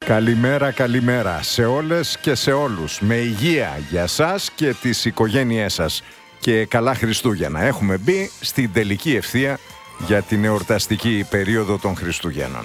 Καλημέρα, καλημέρα σε όλες και σε όλους. Με υγεία για σας και τις οικογένειές σας. Και καλά Χριστούγεννα. Έχουμε μπει στην τελική ευθεία για την εορταστική περίοδο των Χριστουγέννων.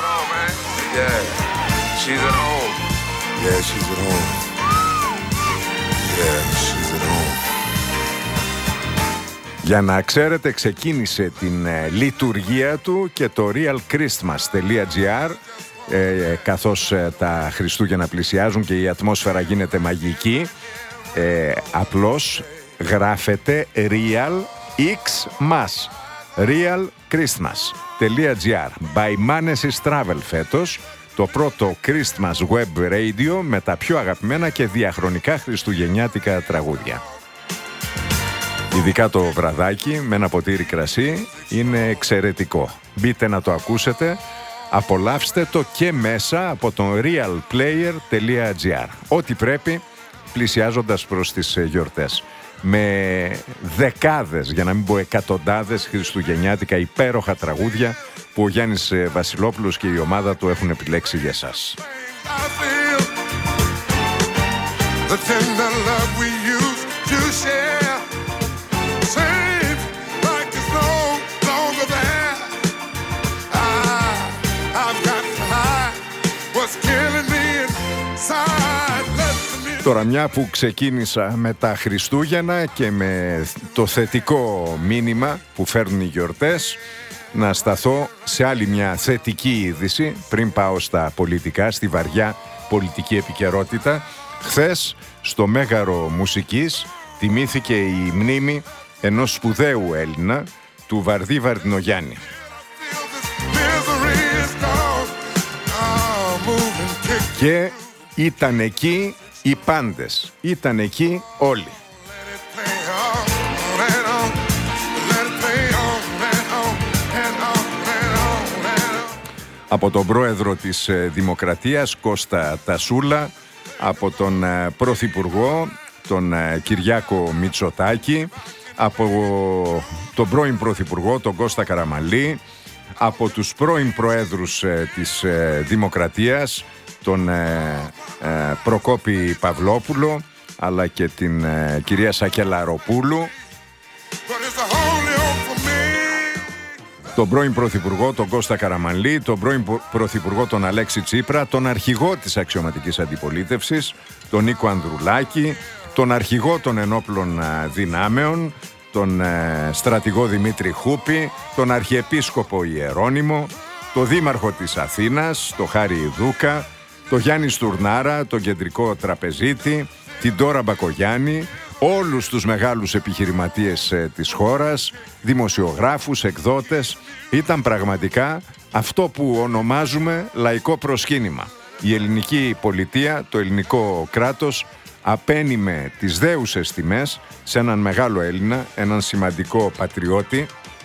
Για να ξέρετε, ξεκίνησε την λειτουργία του και το realchristmas.gr, καθώς τα Χριστούγεννα πλησιάζουν και η ατμόσφαιρα γίνεται μαγική. Απλώς γράφετε Real Xmas, realchristmas.gr. By Manesis Travel φέτος, το πρώτο Christmas Web Radio με τα πιο αγαπημένα και διαχρονικά χριστουγεννιάτικα τραγούδια. Ειδικά το βραδάκι με ένα ποτήρι κρασί είναι εξαιρετικό. Μπείτε να το ακούσετε, απολαύστε το και μέσα από τον realplayer.gr. Ό,τι πρέπει πλησιάζοντας προς τις γιορτές. Με δεκάδες, για να μην πω εκατοντάδες χριστουγεννιάτικα υπέροχα τραγούδια που ο Γιάννης Βασιλόπουλος και η ομάδα του έχουν επιλέξει για σας. Τώρα, μια που ξεκίνησα με τα Χριστούγεννα και με το θετικό μήνυμα που φέρνουν οι γιορτές, να σταθώ σε άλλη μια θετική είδηση πριν πάω στα πολιτικά, στη βαριά πολιτική επικαιρότητα. Χθες στο Μέγαρο Μουσικής τιμήθηκε η μνήμη ενός σπουδαίου Έλληνα, του Βαρδί Βαρδινογιάννη. Και ήταν εκεί οι πάντες, ήταν εκεί όλοι. Από τον πρόεδρο της Δημοκρατίας Κώστα Τασούλα, από τον πρωθυπουργό τον Κυριάκο Μητσοτάκη, από τον πρώην πρωθυπουργό τον Κώστα Καραμανλή, από τους πρώην προέδρους της Δημοκρατίας τον Προκόπη Παυλόπουλο, αλλά και την κυρία Σακελαροπούλου, τον πρώην πρωθυπουργό τον Κώστα Καραμανλή, τον πρώην πρωθυπουργό τον Αλέξη Τσίπρα, τον αρχηγό της αξιωματικής αντιπολίτευσης τον Νίκο Ανδρουλάκη, τον αρχηγό των ενόπλων δυνάμεων τον στρατηγό Δημήτρη Χούπη, τον αρχιεπίσκοπο Ιερώνυμο, τον δήμαρχο της Αθήνας τον Χάρη Δούκα, τον Γιάννη Στουρνάρα, τον κεντρικό τραπεζίτη, την Ντόρα Μπακογιάννη, όλους τους μεγάλους επιχειρηματίες της χώρας, δημοσιογράφους, εκδότες. Ήταν πραγματικά αυτό που ονομάζουμε λαϊκό προσκύνημα. Η ελληνική πολιτεία, το ελληνικό κράτος απένιμε τις δέουσες τιμές σε έναν μεγάλο Έλληνα, έναν σημαντικό πατριώτη,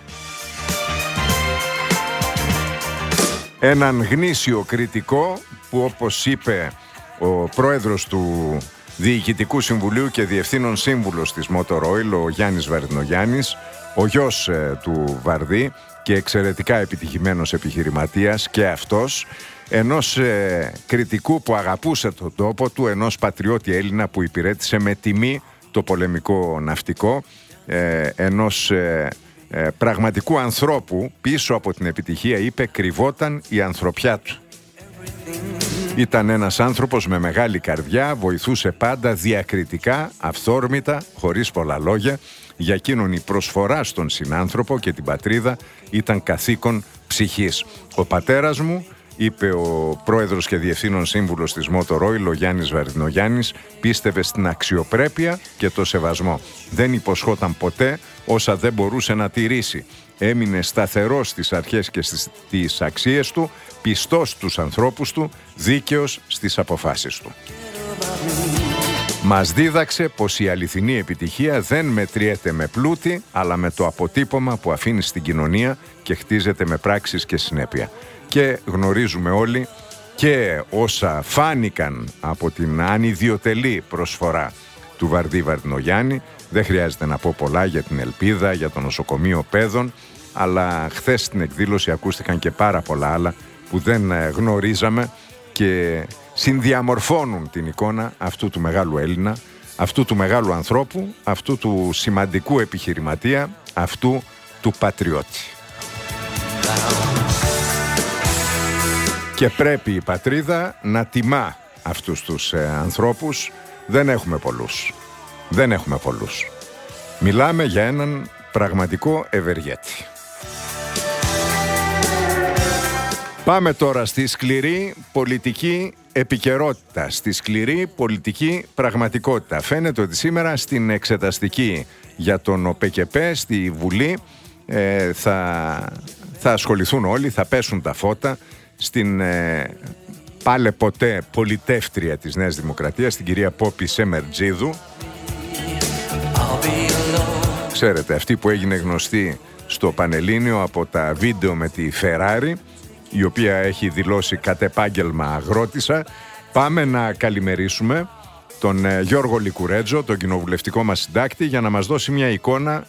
έναν γνήσιο κριτικό που, όπως είπε ο πρόεδρος του Διοικητικού Συμβουλίου και Διευθύνων Σύμβουλος της Motor Oil, ο Γιάννης Βαρδινογιάννης, ο γιος του Βαρδί και εξαιρετικά επιτυχημένος επιχειρηματίας και αυτός, ενός κριτικού που αγαπούσε τον τόπο του, ενός πατριώτη Έλληνα που υπηρέτησε με τιμή το πολεμικό ναυτικό, ενός πραγματικού ανθρώπου πίσω από την επιτυχία, είπε, κρυβόταν η ανθρωπιά του. Ήταν ένας άνθρωπος με μεγάλη καρδιά, βοηθούσε πάντα διακριτικά, αυθόρμητα, χωρίς πολλά λόγια. Για εκείνον η προσφορά στον συνάνθρωπο και την πατρίδα ήταν καθήκον ψυχής. Ο πατέρας μου, είπε ο πρόεδρος και διευθύνων σύμβουλος της Motor Oil, ο Γιάννης Βαρδινογιάννης, πίστευε στην αξιοπρέπεια και το σεβασμό. Δεν υποσχόταν ποτέ όσα δεν μπορούσε να τηρήσει. Έμεινε σταθερός στις αρχές και στις αξίες του, πιστός στους ανθρώπους του, δίκαιος στις αποφάσεις του. Μας δίδαξε πως η αληθινή επιτυχία δεν μετριέται με πλούτη, αλλά με το αποτύπωμα που αφήνει στην κοινωνία και χτίζεται με πράξεις και συνέπεια. Και γνωρίζουμε όλοι και όσα φάνηκαν από την ανιδιοτελή προσφορά του Βαρδί Βαρδινογιάννη. Δεν χρειάζεται να πω πολλά για την Ελπίδα, για το νοσοκομείο Παιδών, αλλά χθες στην εκδήλωση ακούστηκαν και πάρα πολλά άλλα που δεν γνωρίζαμε και συνδιαμορφώνουν την εικόνα αυτού του μεγάλου Έλληνα, αυτού του μεγάλου ανθρώπου, αυτού του σημαντικού επιχειρηματία, αυτού του πατριώτη. Και πρέπει η πατρίδα να τιμά αυτούς τους ανθρώπους. Δεν έχουμε πολλούς. Δεν έχουμε πολλούς. Μιλάμε για έναν πραγματικό ευεργέτη. Πάμε τώρα στη σκληρή πολιτική επικαιρότητα, στη σκληρή πολιτική πραγματικότητα. Φαίνεται ότι σήμερα στην εξεταστική για τον ΟΠΕΚΕΠΕ στη Βουλή θα ασχοληθούν όλοι, θα πέσουν τα φώτα στην πάλε ποτέ πολιτεύτρια της Νέας Δημοκρατίας, την κυρία Πόπη Σεμερτζίδου. Ξέρετε, αυτή που έγινε γνωστή στο Πανελλήνιο από τα βίντεο με τη Φεράρι, η οποία έχει δηλώσει κατ' επάγγελμα αγρότησα. Πάμε να καλημερίσουμε τον Γιώργο Λικουρέτζο, τον κοινοβουλευτικό μας συντάκτη, για να μας δώσει μια εικόνα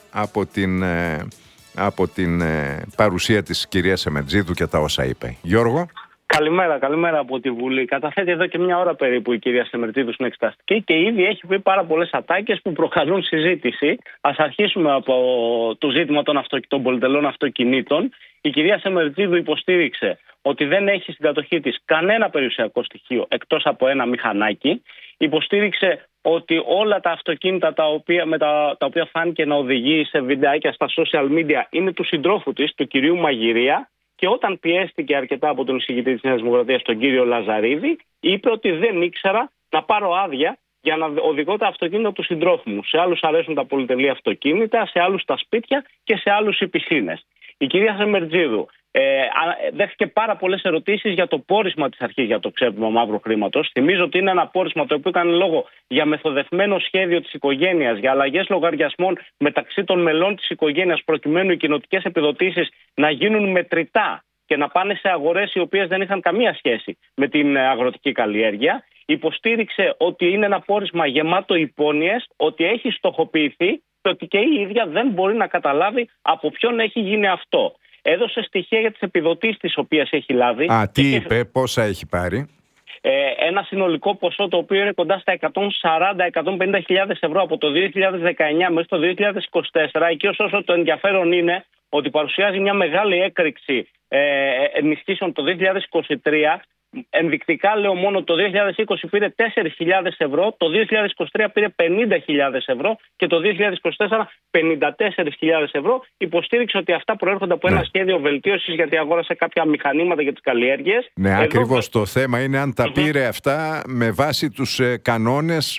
από την παρουσία της κυρίας Σεμερτζίδου και τα όσα είπε. Γιώργο. Καλημέρα από τη Βουλή. Καταθέτει εδώ και μια ώρα περίπου η κυρία Σεμερτζίδου στην εξεταστική και ήδη έχει πει πάρα πολλές ατάκες που προκαλούν συζήτηση. Ας αρχίσουμε από το ζήτημα των πολυτελών αυτοκινήτων. Η κυρία Σεμερτζίδου υποστήριξε ότι δεν έχει στην κατοχή της κανένα περιουσιακό στοιχείο εκτός από ένα μηχανάκι. Υποστήριξε ότι όλα τα αυτοκίνητα τα οποία φάνηκε να οδηγεί σε βιντεάκια στα social media είναι του συντρόφου της, του κυρίου Μαγειρία. Και όταν πιέστηκε αρκετά από τον εισηγητή της Νέας Δημοκρατίας, τον κύριο Λαζαρίδη, είπε ότι δεν ήξερα να πάρω άδεια για να οδηγώ τα αυτοκίνητα του συντρόφου μου. Σε άλλους αρέσουν τα πολυτελή αυτοκίνητα, σε άλλους τα σπίτια και σε άλλους οι πισίνες. Η κυρία Σεμερτζίδου δέχτηκε πάρα πολλές ερωτήσεις για το πόρισμα της αρχής για το ξέπλυμα μαύρου χρήματος. Θυμίζω ότι είναι ένα πόρισμα το οποίο έκανε λόγο για μεθοδευμένο σχέδιο της οικογένειας, για αλλαγές λογαριασμών μεταξύ των μελών της οικογένειας, προκειμένου οι κοινοτικές επιδοτήσεις να γίνουν μετρητά και να πάνε σε αγορές οι οποίες δεν είχαν καμία σχέση με την αγροτική καλλιέργεια. Υποστήριξε ότι είναι ένα πόρισμα γεμάτο υπόνοιες, ότι έχει στοχοποιηθεί και ότι και η ίδια δεν μπορεί να καταλάβει από ποιον έχει γίνει αυτό. Έδωσε στοιχεία για τις επιδοτήσεις τις οποίες έχει λάβει. Τι είπε, πόσα έχει πάρει? Ένα συνολικό ποσό το οποίο είναι κοντά στα 140-150.000 ευρώ από το 2019 μέχρι το 2024. Εκεί ωστόσο το ενδιαφέρον είναι ότι παρουσιάζει μια μεγάλη έκρηξη ενισχύσεων το 2023. Ενδεικτικά λέω μόνο το 2020 πήρε 4.000 ευρώ, το 2023 πήρε 50.000 ευρώ και το 2024 54.000 ευρώ. Υποστήριξε ότι αυτά προέρχονται από ένα σχέδιο βελτίωσης, γιατί αγόρασε κάποια μηχανήματα για τις καλλιέργειες. Ναι, ακριβώς. Το θέμα είναι αν τα πήρε αυτά με βάση τους κανόνες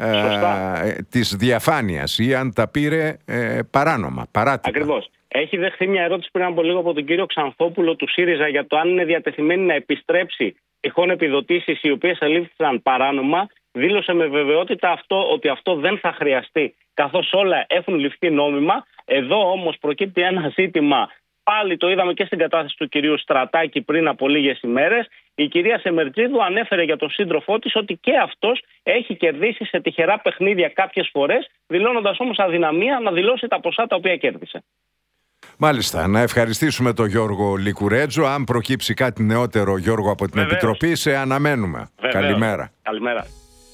της διαφάνειας ή αν τα πήρε παράνομα, παράτυπα. Ακριβώς. Έχει δεχθεί μια ερώτηση πριν από λίγο από τον κύριο Ξανθόπουλο του ΣΥΡΙΖΑ για το αν είναι διατεθειμένη να επιστρέψει τυχόν επιδοτήσεις οι οποίες ελήφθησαν παράνομα. Δήλωσε με βεβαιότητα ότι αυτό δεν θα χρειαστεί, καθώς όλα έχουν ληφθεί νόμιμα. Εδώ όμως προκύπτει ένα ζήτημα. Πάλι το είδαμε και στην κατάθεση του κυρίου Στρατάκη πριν από λίγες ημέρες. Η κυρία Σεμερτζίδου ανέφερε για τον σύντροφό της ότι και αυτός έχει κερδίσει σε τυχερά παιχνίδια κάποιες φορές, δηλώνοντας όμως αδυναμία να δηλώσει τα ποσά τα οποία κέρδισε. Μάλιστα. Να ευχαριστήσουμε τον Γιώργο Λικουρέτζο. Αν προκύψει κάτι νεότερο, Γιώργο, από την Επιτροπή, σε αναμένουμε. Βεβαίως. Καλημέρα. Καλημέρα.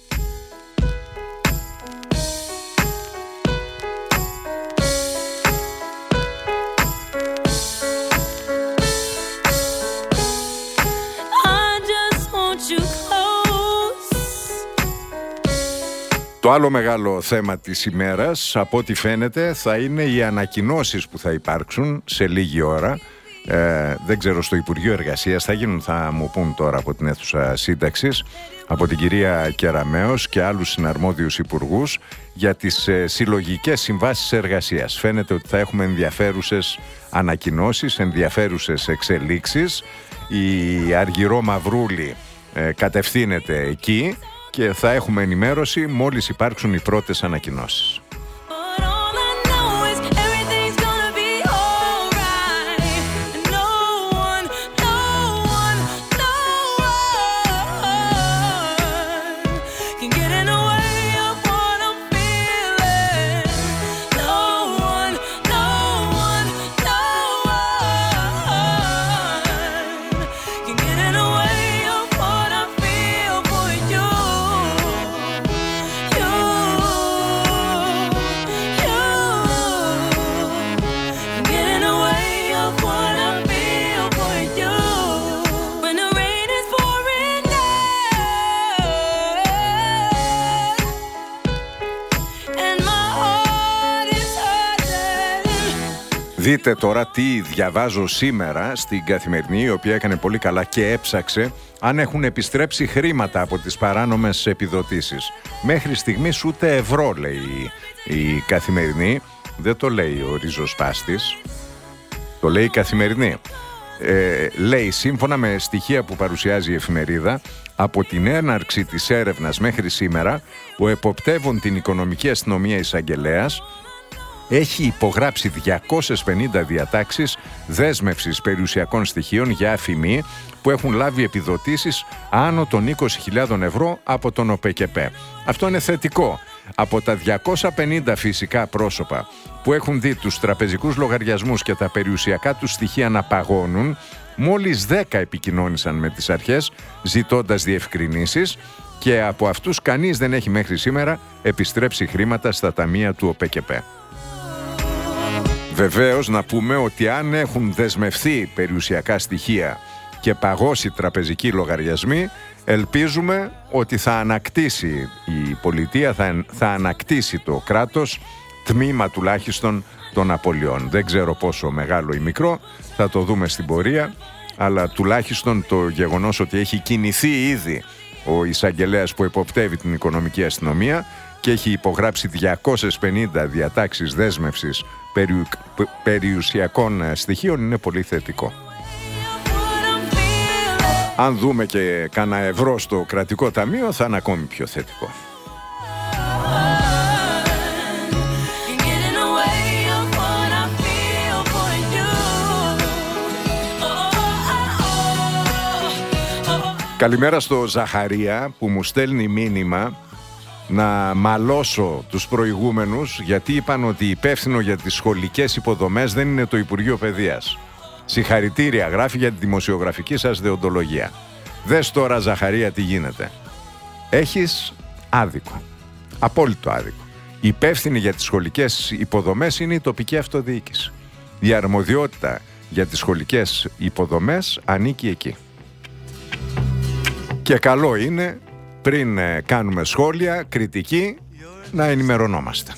Το άλλο μεγάλο θέμα της ημέρας, από ό,τι φαίνεται, θα είναι οι ανακοινώσεις που θα υπάρξουν σε λίγη ώρα. Δεν ξέρω, στο Υπουργείο Εργασίας θα γίνουν, θα μου πούν τώρα από την αίθουσα σύνταξης, από την κυρία Κεραμέως και άλλους συναρμόδιους υπουργούς, για τις συλλογικές συμβάσεις εργασίας. Φαίνεται ότι θα έχουμε ενδιαφέρουσες ανακοινώσεις, ενδιαφέρουσες εξελίξεις. Η Αργυρό Μαυρούλη κατευθύνεται εκεί και θα έχουμε ενημέρωση μόλις υπάρξουν οι πρώτες ανακοινώσεις. Δείτε τώρα τι διαβάζω σήμερα στην Καθημερινή, η οποία έκανε πολύ καλά και έψαξε αν έχουν επιστρέψει χρήματα από τις παράνομες επιδοτήσεις. Μέχρι στιγμής ούτε ευρώ, λέει η Καθημερινή. Δεν το λέει ο ριζοσπάστης, το λέει η Καθημερινή. Λέει, σύμφωνα με στοιχεία που παρουσιάζει η εφημερίδα, από την έναρξη της έρευνας μέχρι σήμερα, ο εποπτεύων την οικονομική αστυνομία εισαγγελέας έχει υπογράψει 250 διατάξεις δέσμευσης περιουσιακών στοιχείων για αφημί που έχουν λάβει επιδοτήσεις άνω των 20.000 ευρώ από τον ΟΠΕΚΕΠΕ. Αυτό είναι θετικό. Από τα 250 φυσικά πρόσωπα που έχουν δει τους τραπεζικούς λογαριασμούς και τα περιουσιακά τους στοιχεία να παγώνουν, μόλις 10 επικοινώνησαν με τις αρχές ζητώντας διευκρινήσεις και από αυτούς κανείς δεν έχει μέχρι σήμερα επιστρέψει χρήματα στα ταμεία του ΟΠΕΚΕΠΕ. Βεβαίως να πούμε ότι αν έχουν δεσμευθεί περιουσιακά στοιχεία και παγώσει τραπεζικοί λογαριασμοί, ελπίζουμε ότι θα ανακτήσει η πολιτεία, θα ανακτήσει το κράτος τμήμα τουλάχιστον των απολειών. Δεν ξέρω πόσο μεγάλο ή μικρό, θα το δούμε στην πορεία, αλλά τουλάχιστον το γεγονός ότι έχει κινηθεί ήδη ο εισαγγελέας που εποπτεύει την οικονομική αστυνομία και έχει υπογράψει 250 διατάξεις δέσμευσης περιουσιακών στοιχείων είναι πολύ θετικό. Αν δούμε και κάνα ευρώ στο κρατικό ταμείο θα είναι ακόμη πιο θετικό. Καλημέρα στο Ζαχαρία που μου στέλνει μήνυμα να μαλώσω τους προηγούμενους γιατί είπαν ότι υπεύθυνο για τις σχολικές υποδομές δεν είναι το Υπουργείο Παιδείας. Συγχαρητήρια, γράφει, για τη δημοσιογραφική σας δεοντολογία. Δες τώρα, Ζαχαρία, τι γίνεται. Έχεις άδικο. Απόλυτο άδικο. Υπεύθυνη για τις σχολικές υποδομές είναι η τοπική αυτοδιοίκηση. Η αρμοδιότητα για τις σχολικές υποδομές ανήκει εκεί. Και καλό είναι, πριν κάνουμε σχόλια, κριτική, να ενημερωνόμαστε.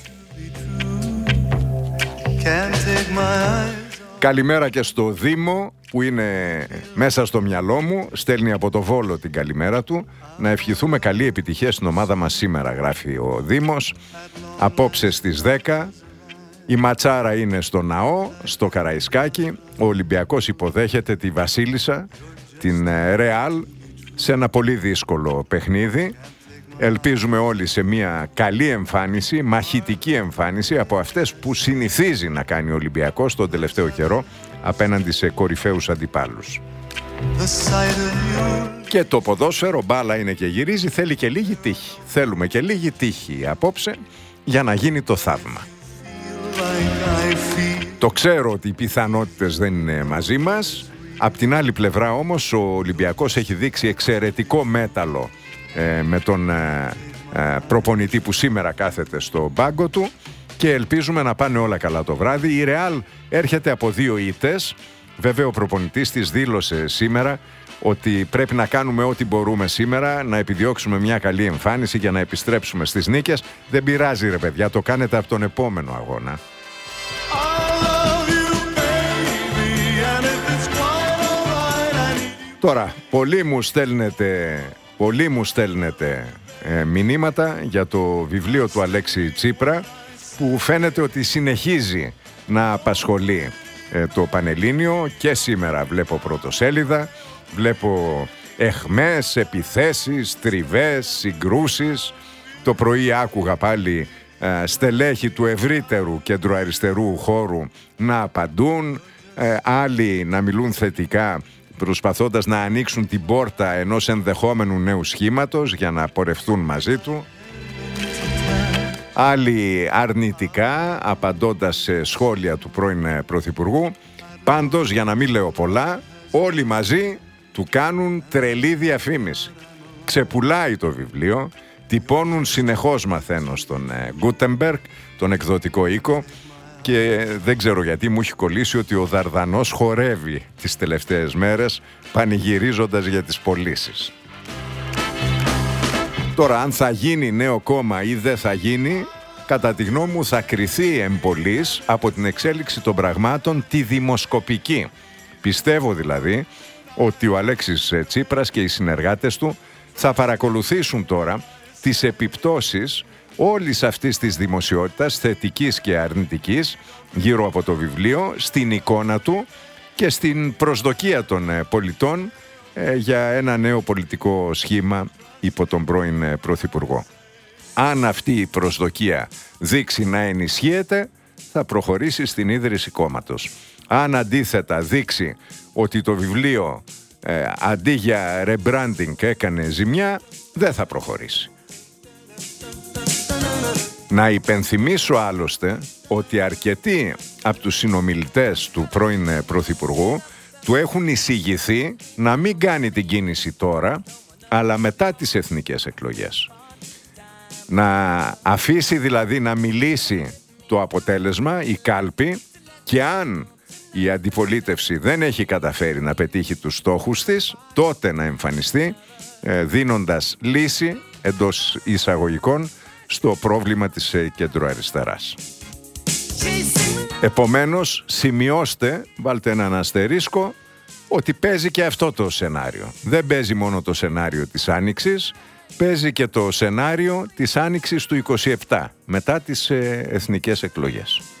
Καλημέρα και στο Δήμο που είναι μέσα στο μυαλό μου, στέλνει από το Βόλο την καλημέρα του. Να ευχηθούμε καλή επιτυχία στην ομάδα μας σήμερα, γράφει ο Δήμος. Απόψε στις 10 η ματσάρα είναι στο Ναό, στο Καραϊσκάκι. Ο Ολυμπιακός υποδέχεται τη Βασίλισσα, την Ρεάλ, σε ένα πολύ δύσκολο παιχνίδι. Ελπίζουμε όλοι σε μια καλή εμφάνιση, μαχητική εμφάνιση από αυτές που συνηθίζει να κάνει ο Ολυμπιακός τον τελευταίο καιρό απέναντι σε κορυφαίους αντιπάλους. Και το ποδόσφαιρο, μπάλα είναι και γυρίζει, θέλει και λίγη τύχη. Θέλουμε και λίγη τύχη απόψε για να γίνει το θαύμα. Το ξέρω ότι οι πιθανότητες δεν είναι μαζί μας. Απ' την άλλη πλευρά όμως ο Ολυμπιακός έχει δείξει εξαιρετικό μέταλλο με τον προπονητή που σήμερα κάθεται στο μπάγκο του και ελπίζουμε να πάνε όλα καλά το βράδυ. Η Ρεάλ έρχεται από 2 ήττες. Βέβαια ο προπονητής της δήλωσε σήμερα ότι πρέπει να κάνουμε ό,τι μπορούμε σήμερα, να επιδιώξουμε μια καλή εμφάνιση για να επιστρέψουμε στις νίκες. Δεν πειράζει ρε παιδιά, το κάνετε από τον επόμενο αγώνα. Τώρα, πολλοί μου στέλνετε μηνύματα για το βιβλίο του Αλέξη Τσίπρα που φαίνεται ότι συνεχίζει να απασχολεί το Πανελλήνιο και σήμερα βλέπω πρωτοσέλιδα, βλέπω αιχμές, επιθέσεις, τριβές, συγκρούσεις. Το πρωί άκουγα πάλι στελέχη του ευρύτερου κεντροαριστερού χώρου να απαντούν, άλλοι να μιλούν θετικά προσπαθώντας να ανοίξουν την πόρτα ενός ενδεχόμενου νέου σχήματος για να πορευτούν μαζί του. Άλλοι αρνητικά απαντώντας σε σχόλια του πρώην Πρωθυπουργού. Πάντως, για να μην λέω πολλά, όλοι μαζί του κάνουν τρελή διαφήμιση. Ξεπουλάει το βιβλίο, τυπώνουν συνεχώς, μαθαίνω, στον Γκούτεμπεργκ, τον εκδοτικό οίκο, και δεν ξέρω γιατί μου έχει κολλήσει ότι ο Δαρδανός χορεύει τις τελευταίες μέρες πανηγυρίζοντας για τις πωλήσεις. Τώρα, αν θα γίνει νέο κόμμα ή δεν θα γίνει, κατά τη γνώμη μου, θα κριθεί εμπολής από την εξέλιξη των πραγμάτων τη δημοσκοπική. Πιστεύω δηλαδή ότι ο Αλέξης Τσίπρας και οι συνεργάτες του θα παρακολουθήσουν τώρα τις επιπτώσεις όλης αυτής της δημοσιότητας, θετικής και αρνητικής, γύρω από το βιβλίο, στην εικόνα του και στην προσδοκία των πολιτών για ένα νέο πολιτικό σχήμα υπό τον πρώην Πρωθυπουργό. Αν αυτή η προσδοκία δείξει να ενισχύεται, θα προχωρήσει στην ίδρυση κόμματος. Αν αντίθετα δείξει ότι το βιβλίο αντί για rebranding έκανε ζημιά, δεν θα προχωρήσει. Να υπενθυμίσω άλλωστε ότι αρκετοί από τους συνομιλητές του πρώην Πρωθυπουργού του έχουν εισηγηθεί να μην κάνει την κίνηση τώρα, αλλά μετά τις εθνικές εκλογές. Να αφήσει δηλαδή να μιλήσει το αποτέλεσμα, η κάλπη, και αν η αντιπολίτευση δεν έχει καταφέρει να πετύχει τους στόχους της, τότε να εμφανιστεί δίνοντας λύση εντός εισαγωγικών στο πρόβλημα της κεντροαριστεράς. Επομένως, σημειώστε, βάλτε έναν αστερίσκο, ότι παίζει και αυτό το σενάριο. Δεν παίζει μόνο το σενάριο της Άνοιξης, παίζει και το σενάριο της Άνοιξης του 27, μετά τις εθνικές εκλογές.